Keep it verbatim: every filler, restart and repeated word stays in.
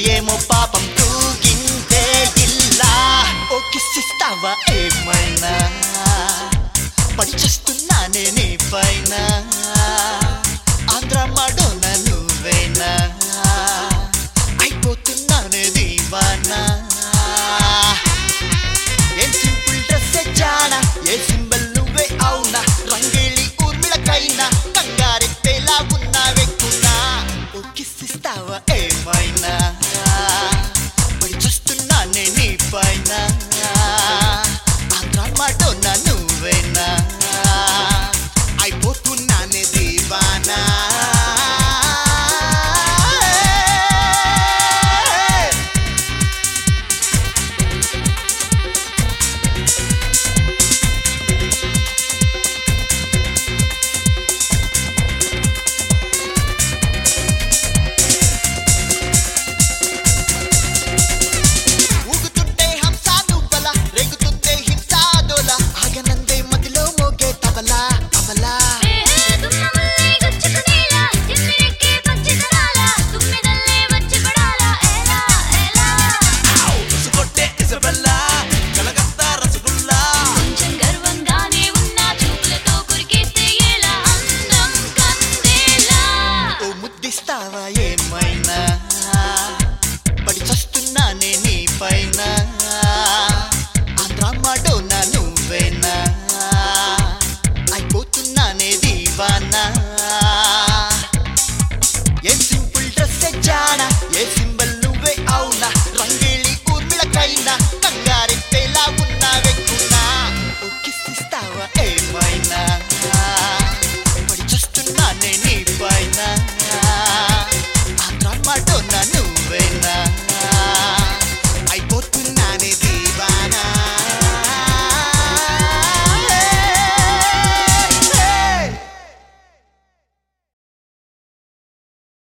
ఏమో పాపం తూగిందే ఇల్లా. ఓ కిస్సిస్తావా ఏమైనా పడి చేస్తున్నానే నీ పైన. ఆంధ్ర మడోనా నువ్వేనా అయిపోతున్నానే దీవానా. ఏం సింపుల్ డ్రెస్ జానా ఏ సింబల్ నువ్వే అవునా. రంగేళి ఊర్మిళకైనా కంగారెట్టేలా ఉన్నావెక్కున్నా. ఓ కిస్సిస్తావా ఏమైనా పడి చూస్తున్నానే నీ పైన. ఆంధ్ర మడోనా నువ్వేనా అయిపోతున్నానే దీవానా. ఇస్తావా ఏమైనా పడి చస్తున్నానే నీ పైన. ఆంధ్ర మడోనా నువ్వేనా అయిపోతున్నానే దీవానా. ఏం సింపుల్ డ్రెస్ జానా ఏ సింబల్ నువ్వే అవునా. రంగేళి ఊర్మిళకైనా కంగారెట్టేలా ఉన్నావెక్కున్నా. ఓ కిస్